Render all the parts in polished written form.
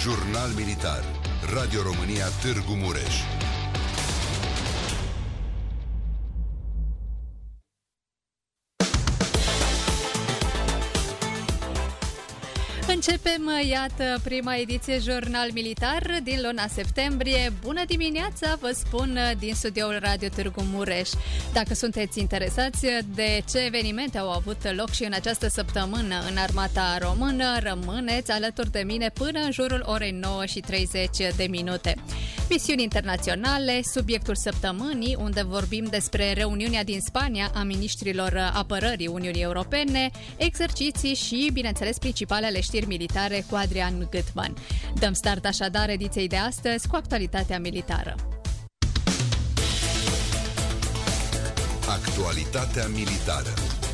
Jurnal Militar. Radio România Târgu Mureș. Începem, iată, prima ediție Jurnal Militar din luna septembrie. Bună dimineața, vă spun din studioul Radio Târgu Mureș. Dacă sunteți interesați de ce evenimente au avut loc și în această săptămână în armata română, rămâneți alături de mine până în jurul orei 9:30. Misiuni internaționale, subiectul săptămânii, unde vorbim despre reuniunea din Spania a miniștrilor apărării Uniunii Europene, exerciții și, bineînțeles, principalele știri militare cu Adrian Gâtman. Dăm start așadar ediției de astăzi cu actualitatea militară. Actualitatea militară.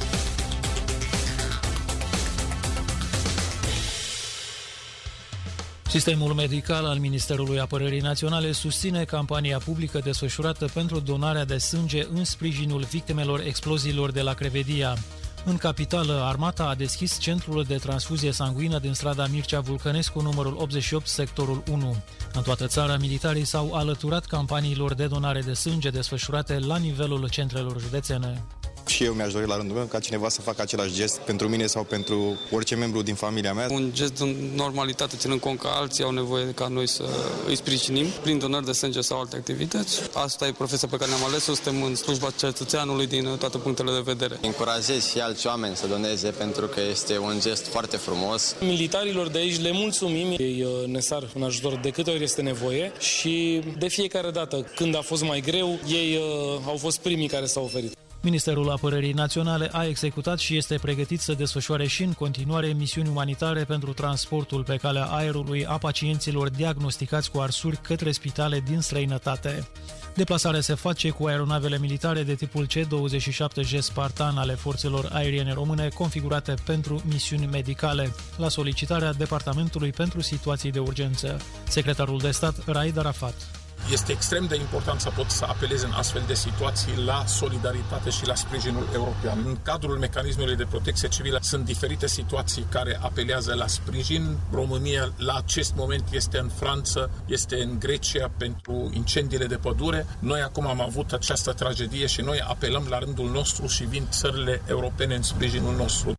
Sistemul medical al Ministerului Apărării Naționale susține campania publică desfășurată pentru donarea de sânge în sprijinul victimelor exploziilor de la Crevedia. În capitală, armata a deschis centrul de transfuzie sanguină din strada Mircea Vulcănescu, numărul 88, sectorul 1. În toată țara, militarii s-au alăturat campaniilor de donare de sânge desfășurate la nivelul centrelor județene. Și eu mi-aș dori la rândul meu ca cineva să facă același gest pentru mine sau pentru orice membru din familia mea. Un gest în normalitate, ținând cont că alții au nevoie ca noi să îi sprijinim prin donări de sânge sau alte activități. Asta e profesia pe care ne-am ales-o, suntem în slujba cetățeanului din toate punctele de vedere. Încurajez și alți oameni să doneze pentru că este un gest foarte frumos. Militarilor de aici le mulțumim, ei ne sar în ajutor de câte ori este nevoie și de fiecare dată când a fost mai greu, ei au fost primii care s-au oferit. Ministerul Apărării Naționale a executat și este pregătit să desfășoare și în continuare misiuni umanitare pentru transportul pe calea aerului a pacienților diagnosticați cu arsuri către spitale din străinătate. Deplasarea se face cu aeronavele militare de tipul C-27J Spartan ale forțelor aeriene române configurate pentru misiuni medicale, la solicitarea Departamentului pentru Situații de Urgență. Secretarul de stat Raed Arafat. Este extrem de important să pot să apelez în astfel de situații la solidaritate și la sprijinul european. În cadrul mecanismului de protecție civilă sunt diferite situații care apelează la sprijin. România la acest moment este în Franța, este în Grecia pentru incendiile de pădure. Noi acum am avut această tragedie și noi apelăm la rândul nostru și vin țările europene în sprijinul nostru.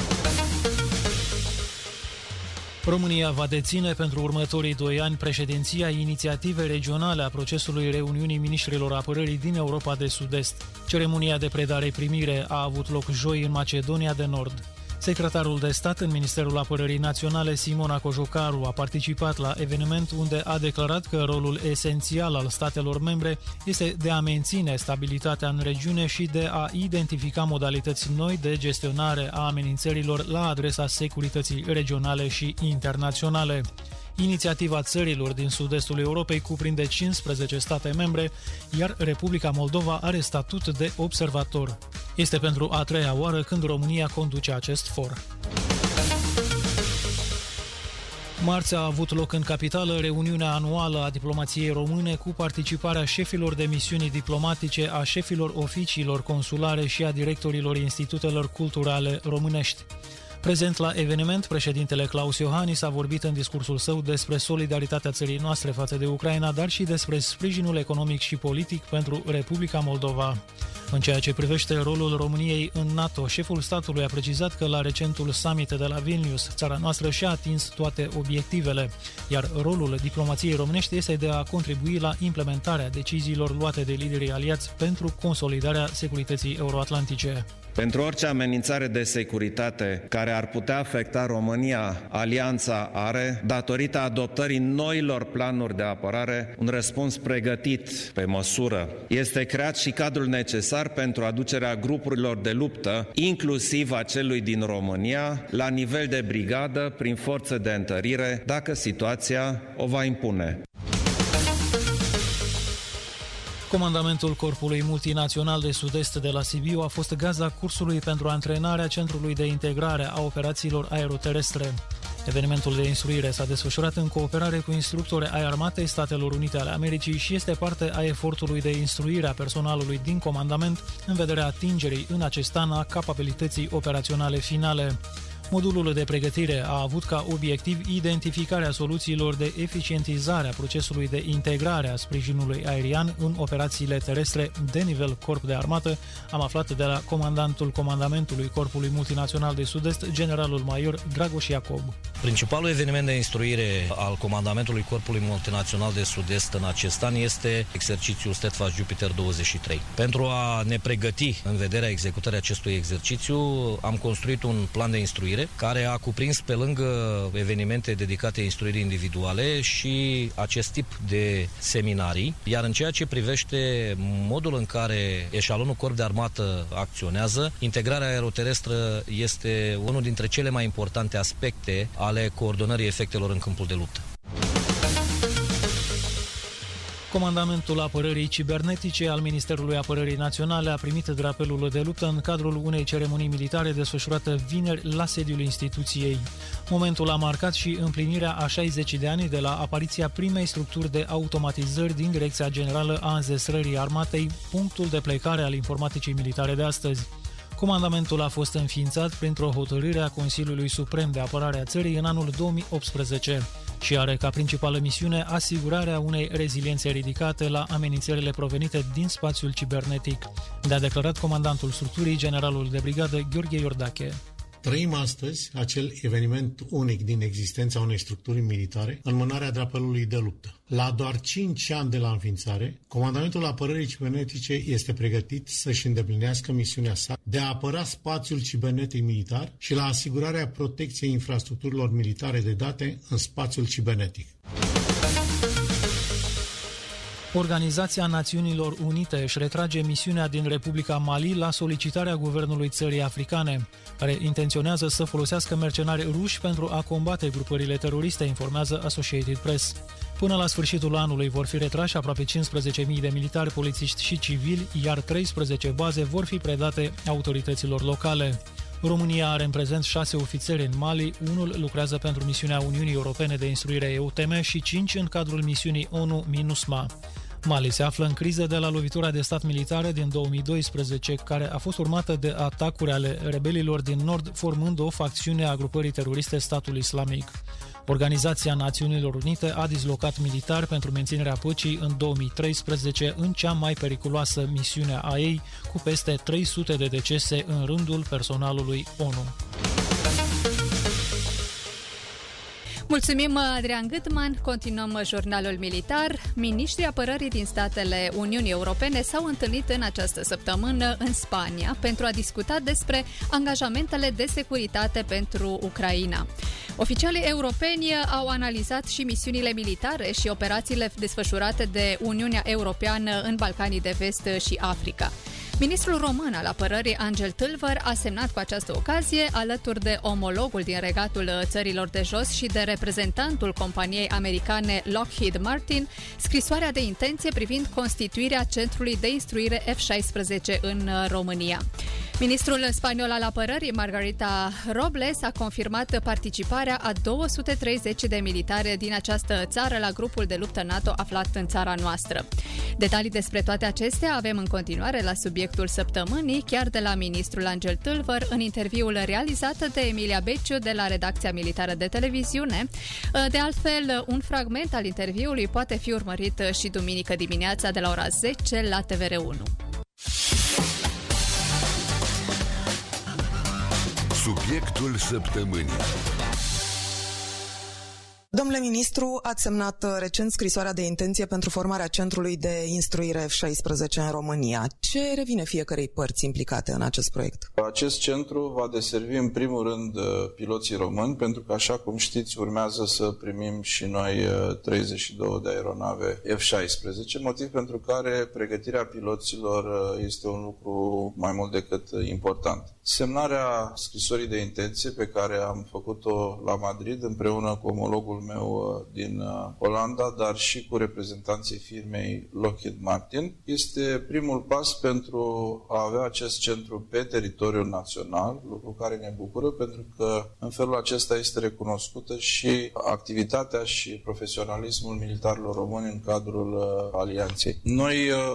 România va deține pentru următorii 2 ani președinția inițiativei regionale a procesului reuniunii miniștrilor apărării din Europa de Sud-Est. Ceremonia de predare-primire a avut loc joi în Macedonia de Nord. Secretarul de stat în Ministerul Apărării Naționale, Simona Cojocaru, a participat la eveniment unde a declarat că rolul esențial al statelor membre este de a menține stabilitatea în regiune și de a identifica modalități noi de gestionare a amenințărilor la adresa securității regionale și internaționale. Inițiativa țărilor din sud-estul Europei cuprinde 15 state membre, iar Republica Moldova are statut de observator. Este pentru a 3-a oară când România conduce acest for. Marți a avut loc în capitală reuniunea anuală a diplomației române cu participarea șefilor de misiuni diplomatice, a șefilor oficiilor consulare și a directorilor institutelor culturale românești. Prezent la eveniment, președintele Claus Iohannis a vorbit în discursul său despre solidaritatea țării noastre față de Ucraina, dar și despre sprijinul economic și politic pentru Republica Moldova. În ceea ce privește rolul României în NATO, șeful statului a precizat că la recentul summit de la Vilnius, țara noastră și-a atins toate obiectivele, iar rolul diplomației românești este de a contribui la implementarea deciziilor luate de liderii aliați pentru consolidarea securității euroatlantice. Pentru orice amenințare de securitate care ar putea afecta România, Alianța are, datorită adoptării noilor planuri de apărare, un răspuns pregătit pe măsură. Este creat și cadrul necesar pentru aducerea grupurilor de luptă, inclusiv a celui din România, la nivel de brigadă, prin forțe de întărire, dacă situația o va impune. Comandamentul Corpului Multinațional de Sud-Est de la Sibiu a fost gazda cursului pentru antrenarea Centrului de Integrare a Operațiilor Aeroterestre. Evenimentul de instruire s-a desfășurat în cooperare cu instructori ai Armatei Statelor Unite ale Americii și este parte a efortului de instruire a personalului din comandament în vederea atingerii în acest an a capabilității operaționale finale. Modulul de pregătire a avut ca obiectiv identificarea soluțiilor de eficientizare a procesului de integrare a sprijinului aerian în operațiile terestre de nivel Corp de Armată, am aflat de la comandantul Comandamentului Corpului Multinațional de Sud-Est, generalul major Dragoș Iacob. Principalul eveniment de instruire al Comandamentului Corpului Multinațional de Sud-Est în acest an este exercițiul Steadfast Jupiter 23. Pentru a ne pregăti în vederea executării acestui exercițiu, am construit un plan de instruire care a cuprins pe lângă evenimente dedicate instruirii individuale și acest tip de seminarii, iar în ceea ce privește modul în care eșalonul Corp de Armată acționează, integrarea aeroterestră este unul dintre cele mai importante aspecte ale coordonării efectelor în câmpul de luptă. Comandamentul Apărării Cibernetice al Ministerului Apărării Naționale a primit drapelul de luptă în cadrul unei ceremonii militare desfășurată vineri la sediul instituției. Momentul a marcat și împlinirea a 60 de ani de la apariția primei structuri de automatizări din Direcția Generală a Înzestrării Armatei, punctul de plecare al informaticii militare de astăzi. Comandamentul a fost înființat printr-o hotărâre a Consiliului Suprem de Apărare a Țării în anul 2018 și are ca principală misiune asigurarea unei reziliențe ridicate la amenințările provenite din spațiul cibernetic, a declarat comandantul structurii, generalul de brigadă Gheorghe Iordache. Trăim astăzi acel eveniment unic din existența unei structuri militare, înmânarea drapelului de luptă. La doar 5 ani de la înființare, Comandamentul Apărării Cibernetice este pregătit să-și îndeplinească misiunea sa de a apăra spațiul cibernetic militar și la asigurarea protecției infrastructurilor militare de date în spațiul cibernetic. Organizația Națiunilor Unite își retrage misiunea din Republica Mali la solicitarea guvernului țării africane, care intenționează să folosească mercenari ruși pentru a combate grupările teroriste, informează Associated Press. Până la sfârșitul anului vor fi retrași aproape 15.000 de militari, polițiști și civili, iar 13 baze vor fi predate autorităților locale. România are în prezent 6 ofițeri în Mali, unul lucrează pentru misiunea Uniunii Europene de instruire EUTM și 5 în cadrul misiunii ONU MINUSMA. Mali se află în criză de la lovitura de stat militară din 2012, care a fost urmată de atacuri ale rebelilor din nord, formând o facțiune a grupării teroriste Statul Islamic. Organizația Națiunilor Unite a dislocat militari pentru menținerea păcii în 2013 în cea mai periculoasă misiune a ei, cu peste 300 de decese în rândul personalului ONU. Mulțumim, Adrian Gâtman. Continuăm jurnalul militar. Miniștrii apărării din statele Uniunii Europene s-au întâlnit în această săptămână în Spania pentru a discuta despre angajamentele de securitate pentru Ucraina. Oficialii europeni au analizat și misiunile militare și operațiile desfășurate de Uniunea Europeană în Balcanii de Vest și Africa. Ministrul român al apărării, Angel Tâlvăr, a semnat cu această ocazie, alături de omologul din Regatul Țărilor de Jos și de reprezentantul companiei americane Lockheed Martin, scrisoarea de intenție privind constituirea Centrului de Instruire F-16 în România. Ministrul spaniol al apărării, Margarita Robles, a confirmat participarea a 230 de militari din această țară la grupul de luptă NATO aflat în țara noastră. Detalii despre toate acestea avem în continuare la subiectul săptămânii, chiar de la ministrul Angel Tâlvăr, în interviul realizat de Emilia Beciu de la redacția militară de televiziune. De altfel, un fragment al interviului poate fi urmărit și duminică dimineața de la ora 10 la TVR1. Subiectul săptămânii. Domnule ministru, ați semnat recent scrisoarea de intenție pentru formarea Centrului de Instruire F-16 în România. Ce revine fiecărei părți implicate în acest proiect? Acest centru va deservi în primul rând piloții români, pentru că, așa cum știți, urmează să primim și noi 32 de aeronave F-16, motiv pentru care pregătirea piloților este un lucru mai mult decât important. Semnarea scrisorii de intenție pe care am făcut-o la Madrid împreună cu omologul meu din Olanda, dar și cu reprezentanții firmei Lockheed Martin, este primul pas pentru a avea acest centru pe teritoriul național, lucru care ne bucură pentru că în felul acesta este recunoscută și activitatea și profesionalismul militarilor români în cadrul alianței. Noi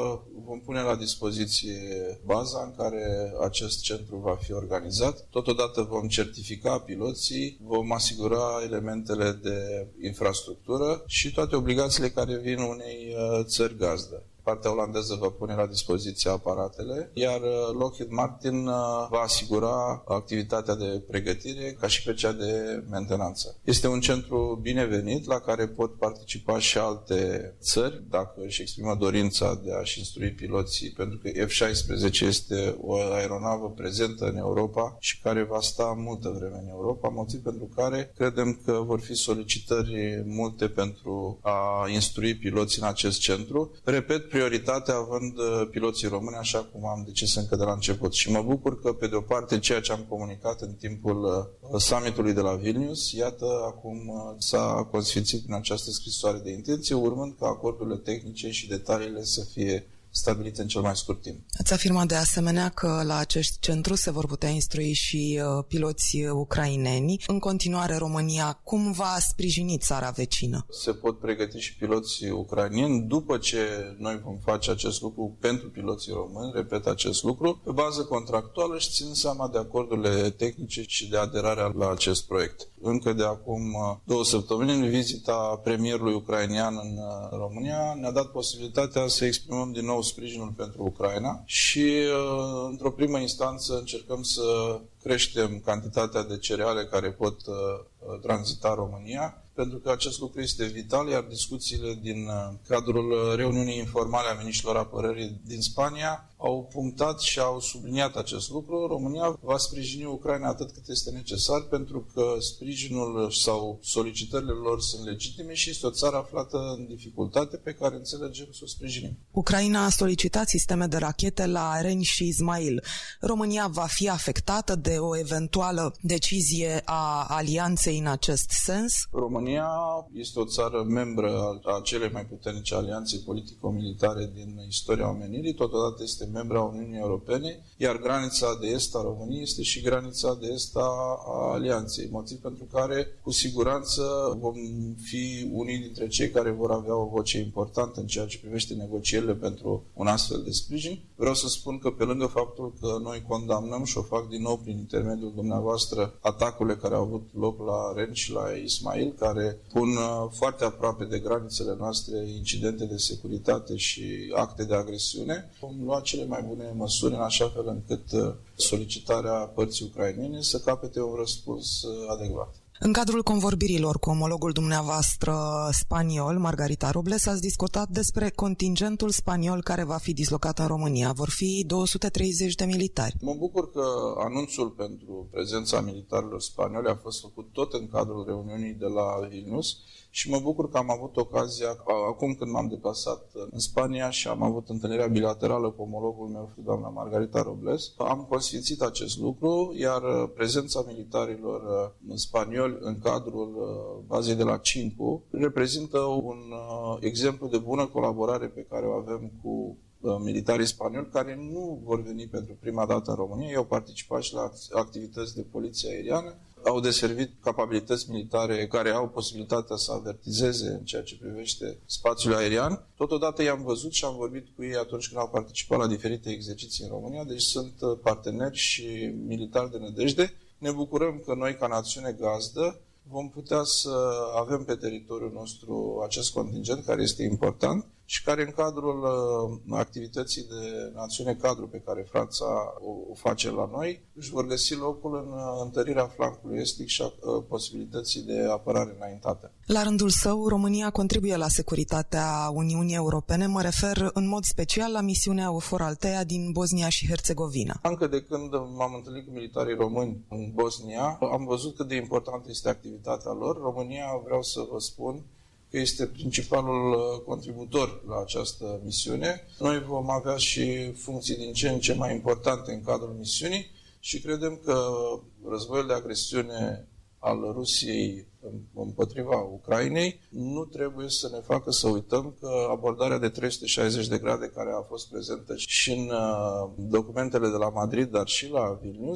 vom pune la dispoziție baza în care acest centru va fi organizat. Totodată vom certifica piloții, vom asigura elementele de infrastructură și toate obligațiile care vin unei țări gazdă. Partea olandeză va pune la dispoziție aparatele, iar Lockheed Martin va asigura activitatea de pregătire ca și pe cea de mentenanță. Este un centru binevenit la care pot participa și alte țări dacă își exprimă dorința de a-și instrui piloții, pentru că F-16 este o aeronavă prezentă în Europa și care va sta multă vreme în Europa, motiv pentru care credem că vor fi solicitări multe pentru a instrui piloții în acest centru. Repet, prioritatea având piloții români, așa cum am decis încă de la început. Și mă bucur că, pe de o parte, ceea ce am comunicat în timpul summitului de la Vilnius, iată, acum s-a consfințit în această scrisoare de intenție, urmând ca acordurile tehnice și detaliile să fie stabilite în cel mai scurt timp. Ați afirmat de asemenea că la acest centru se vor putea instrui și piloți ucraineni. În continuare, România cum va sprijini țara vecină? Se pot pregăti și piloții ucraineni după ce noi vom face acest lucru pentru piloții români, repet acest lucru, pe bază contractuală și ținând seama de acordurile tehnice și de aderarea la acest proiect. Încă de acum 2 săptămâni, în vizita premierului ucrainean în România, ne-a dat posibilitatea să exprimăm din nou sprijinul pentru Ucraina și, într-o primă instanță, încercăm să creștem cantitatea de cereale care pot tranzita România, pentru că acest lucru este vital, iar discuțiile din cadrul reuniunii informale a miniștrilor apărării din Spania au punctat și au subliniat acest lucru. România va sprijini Ucraina atât cât este necesar, pentru că sprijinul sau solicitările lor sunt legitime și este o țară aflată în dificultate pe care înțelegem să o sprijinim. Ucraina a solicitat sisteme de rachete la Reni și Ismail. România va fi afectată de o eventuală decizie a alianței în acest sens? România este o țară membră a celei mai puternice alianțe politico-militare din istoria omenirii, totodată este membra a Uniunii Europene, iar granița de est a României este și granița de est a alianței, motiv pentru care cu siguranță vom fi unii dintre cei care vor avea o voce importantă în ceea ce privește negocierile pentru un astfel de sprijin. Vreau să spun că, pe lângă faptul că noi condamnăm și o fac din nou prin intermediul dumneavoastră atacurile care au avut loc la Reni și la Ismail, care pun foarte aproape de granițele noastre incidente de securitate și acte de agresiune, vom lua cele mai bune măsuri în așa fel încât solicitarea părții ucrainene să capete un răspuns adecvat. În cadrul convorbirilor cu omologul dumneavoastră spaniol, Margarita Robles, ați discutat despre contingentul spaniol care va fi dislocat în România. Vor fi 230 de militari. Mă bucur că anunțul pentru prezența militarilor spanioli a fost făcut tot în cadrul reuniunii de la Vilnius și mă bucur că am avut ocazia, acum când m-am deplasat în Spania și am avut întâlnirea bilaterală cu omologul meu, doamna Margarita Robles, am consfințit acest lucru, iar prezența militarilor spanioli în cadrul bazei de la Cincu reprezintă un exemplu de bună colaborare pe care o avem cu militarii spanioli, care nu vor veni pentru prima dată în România. Ei au participat și la activități de poliție aeriană, au deservit capabilități militare care au posibilitatea să avertizeze în ceea ce privește spațiul aerian. Totodată i-am văzut și am vorbit cu ei atunci când au participat la diferite exerciții în România, deci sunt parteneri și militari de nădejde. Ne bucurăm că noi, ca națiune gazdă, vom putea să avem pe teritoriul nostru acest contingent care este important și care, în cadrul activității de națiune cadru pe care Franța o face la noi, își vor găsi locul în întărirea flancului estic și a posibilității de apărare înaintată. La rândul său, România contribuie la securitatea Uniunii Europene. Mă refer în mod special la misiunea EUFOR Althea din Bosnia și Herțegovina. Încă de când m-am întâlnit cu militarii români în Bosnia, am văzut cât de importantă este activitatea lor. România, vreau să vă spun, că este principalul contributor la această misiune. Noi vom avea și funcții din ce în ce mai importante în cadrul misiunii și credem că războiul de agresiune al Rusiei împotriva Ucrainei nu trebuie să ne facă să uităm că abordarea de 360 de grade care a fost prezentă și în documentele de la Madrid, dar și la Vilnius,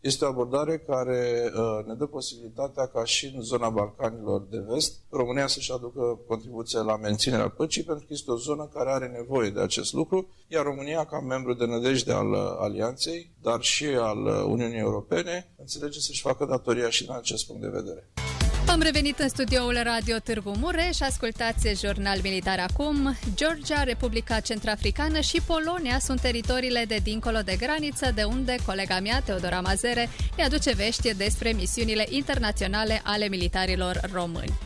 Este o abordare care ne dă posibilitatea ca și în zona Balcanilor de Vest România să-și aducă contribuția la menținerea păcii, pentru că este o zonă care are nevoie de acest lucru, iar România, ca membru de nădejde al Alianței, dar și al Uniunii Europene, înțelege să-și facă datoria și din acest punct de vedere. Am revenit în studioul Radio Târgu Mureș, ascultați Jurnal Militar acum. Georgia, Republica Centrafricană și Polonia sunt teritoriile de dincolo de graniță, de unde colega mea, Teodora Mazere, ne aduce vești despre misiunile internaționale ale militarilor români.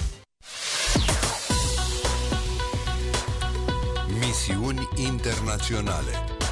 Misiuni internaționale.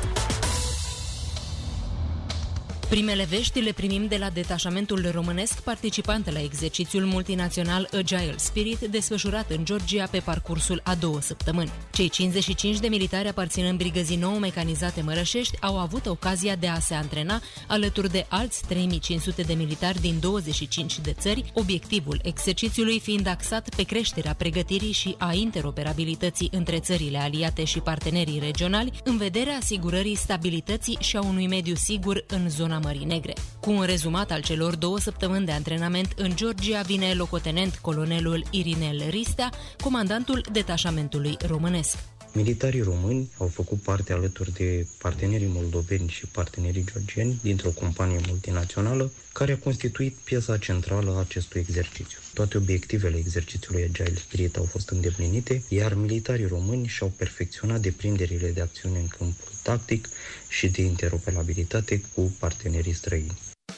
Primele vești le primim de la detașamentul românesc participant la exercițiul multinațional Agile Spirit desfășurat în Georgia pe parcursul a 2 săptămâni. Cei 55 de militari aparținând brigăzii nou mecanizate Mărășești au avut ocazia de a se antrena alături de alți 3500 de militari din 25 de țări, obiectivul exercițiului fiind axat pe creșterea pregătirii și a interoperabilității între țările aliate și partenerii regionali în vederea asigurării stabilității și a unui mediu sigur în zona Mării Negre. Cu un rezumat al celor 2 săptămâni de antrenament în Georgia vine locotenent colonelul Irinel Ristea, comandantul detașamentului românesc. Militarii români au făcut parte alături de partenerii moldoveni și partenerii georgieni dintr-o companie multinațională care a constituit piesa centrală a acestui exercițiu. Toate obiectivele exercițiului Agile Spirit au fost îndeplinite, iar militarii români și-au perfecționat deprinderile de acțiune în câmpul tactic și de interoperabilitate cu partenerii străini.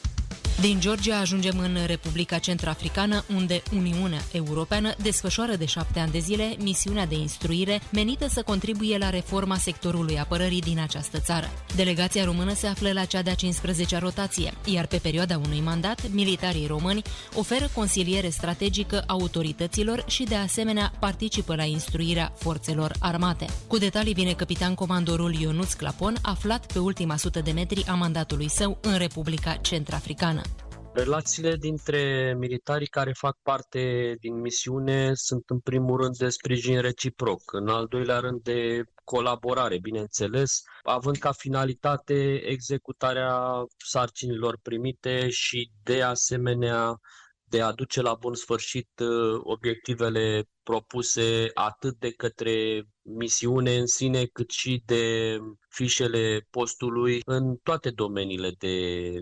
Din Georgia ajungem în Republica Centrafricană, unde Uniunea Europeană desfășoară de 7 ani de zile misiunea de instruire menită să contribuie la reforma sectorului apărării din această țară. Delegația română se află la cea de-a 15-a rotație, iar pe perioada unui mandat, militarii români oferă consiliere strategică autorităților și de asemenea participă la instruirea forțelor armate. Cu detalii vine capitan comandorul Ionuț Clapon, aflat pe ultima 100 de metri a mandatului său în Republica Centrafricană. Relațiile dintre militarii care fac parte din misiune sunt în primul rând de sprijin reciproc, în al doilea rând de colaborare, bineînțeles, având ca finalitate executarea sarcinilor primite și de asemenea de a duce la bun sfârșit obiectivele propuse atât de către misiune în sine, cât și de fișele postului în toate domeniile de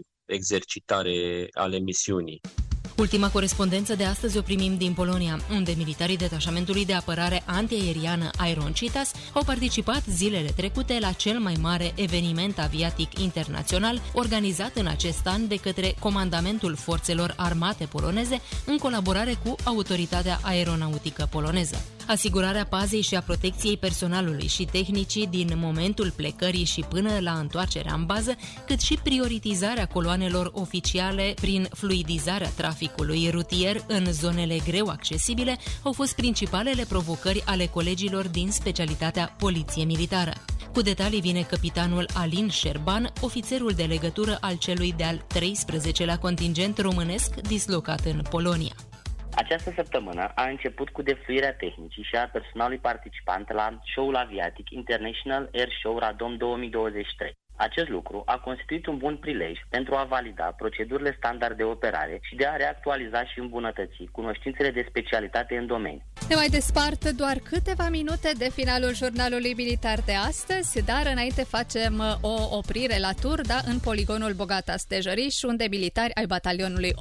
exercitare ale misiunii. Ultima corespondență de astăzi o primim din Polonia, unde militarii detașamentului de apărare antiaeriană Iron Cheetahs au participat zilele trecute la cel mai mare eveniment aviatic internațional organizat în acest an de către Comandamentul Forțelor Armate poloneze în colaborare cu Autoritatea Aeronautică poloneză. Asigurarea pazei și a protecției personalului și tehnicii din momentul plecării și până la întoarcerea în bază, cât și prioritizarea coloanelor oficiale prin fluidizarea traficului rutier în zonele greu accesibile au fost principalele provocări ale colegilor din specialitatea Poliție Militară. Cu detalii vine capitanul Alin Șerban, ofițerul de legătură al celui de-al 13-lea contingent românesc dislocat în Polonia. Această săptămână a început cu defluirea tehnicii și a personalului participant la show-ul aviatic International Air Show Radom 2023. Acest lucru a constituit un bun prilej pentru a valida procedurile standard de operare și de a reactualiza și îmbunătăți cunoștințele de specialitate în domeniu. Ne mai despart doar câteva minute de finalul jurnalului militar de astăzi, dar înainte facem o oprire la Turda, în poligonul Bogata Stejăriș, unde militari ai batalionului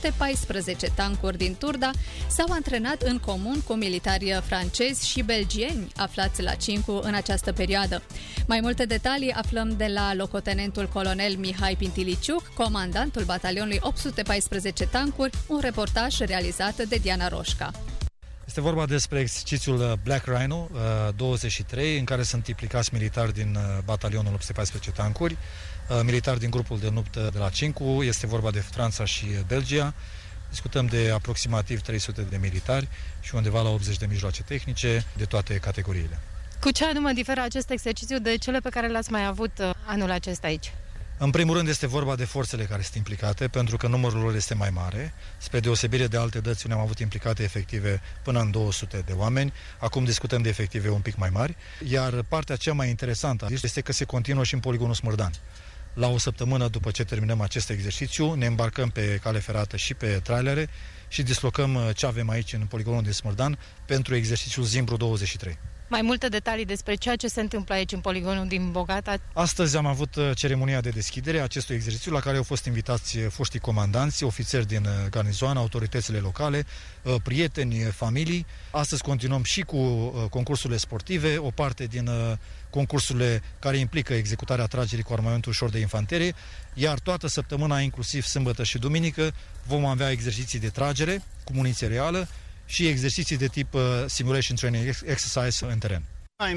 814 tancuri din Turda s-au antrenat în comun cu militari francezi și belgieni aflați la Cincu în această perioadă. Mai multe detalii aflăm de la locotenentul colonel Mihai Pintiliciuc, comandantul batalionului 814 tancuri, un reportaj realizat de Diana Roșca. Este vorba despre exercițiul Black Rhino 23, în care sunt implicați militari din batalionul 814 tancuri, militari din grupul de luptă de la Cincu, este vorba de Franța și Belgia. Discutăm de aproximativ 300 de militari și undeva la 80 de mijloace tehnice de toate categoriile. Cu ce anume diferă acest exercițiu de cele pe care le-ați mai avut anul acesta aici? În primul rând este vorba de forțele care sunt implicate, pentru că numărul lor este mai mare. Spre deosebire de alte dăți unde am avut implicate efective până în 200 de oameni, acum discutăm de efective un pic mai mari. Iar partea cea mai interesantă este că se continuă și în poligonul Smârdan. La o săptămână după ce terminăm acest exercițiu, ne îmbarcăm pe cale ferată și pe trailere și dislocăm ce avem aici în poligonul din Smârdan pentru exercițiul Zimbru 23. Mai multe detalii despre ceea ce se întâmplă aici în poligonul din Bogata. Astăzi am avut ceremonia de deschidere a acestui exercițiu la care au fost invitați foștii comandanți, ofițeri din garnizoană, autoritățile locale, prieteni, familii. Astăzi continuăm și cu concursurile sportive, o parte din concursurile care implică executarea tragerii cu armament ușor de infanterie, iar toată săptămâna, inclusiv sâmbătă și duminică, vom avea exerciții de tragere cu muniție reală și exerciții de tip simulation training exercise în teren.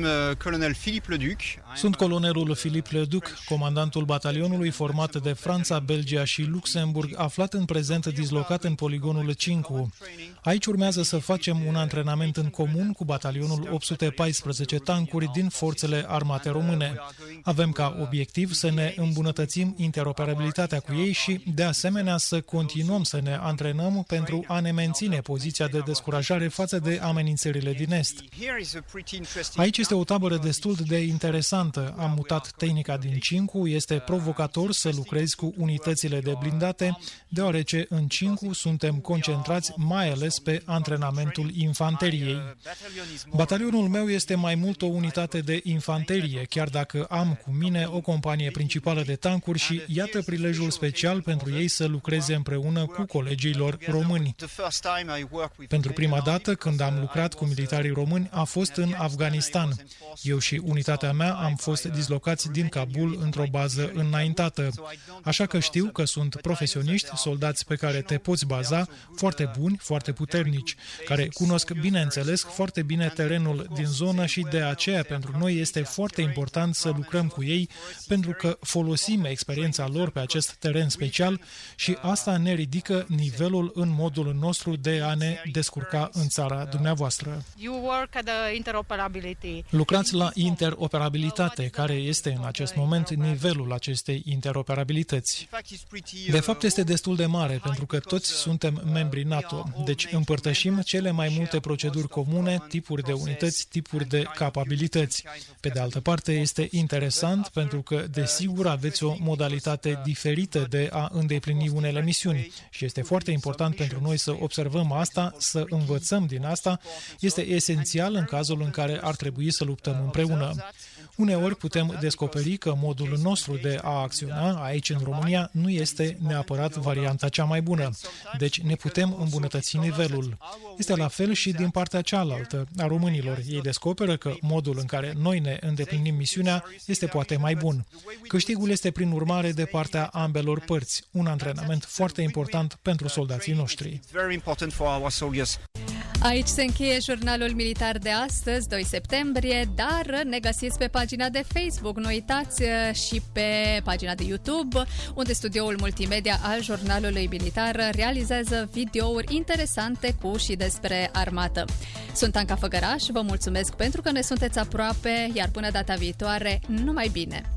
Sunt colonelul Philippe Leduc, comandantul batalionului format de Franța, Belgia și Luxemburg, aflat în prezent dislocat în poligonul Cincu. Aici urmează să facem un antrenament în comun cu batalionul 814 tancuri din forțele armate române. Avem ca obiectiv să ne îmbunătățim interoperabilitatea cu ei și, de asemenea, să continuăm să ne antrenăm pentru a ne menține poziția de descurajare față de amenințările din Est. Aici este o tabără destul de interesantă. Am mutat tehnica din Cincu, este provocator să lucrezi cu unitățile de blindate, deoarece în Cincu suntem concentrați mai ales pe antrenamentul infanteriei. Batalionul meu este mai mult o unitate de infanterie, chiar dacă am cu mine o companie principală de tancuri și iată prilejul special pentru ei să lucreze împreună cu colegii lor români. Pentru prima dată când am lucrat cu militarii români a fost în Afganistan. Eu și unitatea mea am fost dislocați din Kabul într-o bază înaintată. Așa că știu că sunt profesioniști, soldați pe care te poți baza, foarte buni, foarte puternici, care cunosc, bineînțeles, foarte bine terenul din zonă și de aceea pentru noi este foarte important să lucrăm cu ei, pentru că folosim experiența lor pe acest teren special și asta ne ridică nivelul în modul nostru de a ne descurca în țara dumneavoastră. Lucrați la interoperabilitate, care este în acest moment nivelul acestei interoperabilități. De fapt, este destul de mare, pentru că toți suntem membri NATO, deci împărtășim cele mai multe proceduri comune, tipuri de unități, tipuri de capabilități. Pe de altă parte, este interesant pentru că, desigur, aveți o modalitate diferită de a îndeplini unele misiuni și este foarte important pentru noi să observăm asta, să învățăm din asta. Este esențial în cazul în care ar trebui să luptăm împreună. Uneori putem descoperi că modul nostru de a acționa aici în România nu este neapărat varianta cea mai bună, deci ne putem îmbunătăți nivelul. Este la fel și din partea cealaltă a românilor. Ei descoperă că modul în care noi ne îndeplinim misiunea este poate mai bun. Câștigul este prin urmare de partea ambelor părți, un antrenament foarte important pentru soldații noștri. Aici se încheie jurnalul militar de astăzi, 2 septembrie, dar ne găsiți pe pagina de Facebook. Nu uitați și pe pagina de YouTube, unde studioul multimedia al jurnalului militar realizează videouri interesante cu și despre armată. Sunt Anca Făgăraș, vă mulțumesc pentru că ne sunteți aproape, iar până data viitoare, numai bine!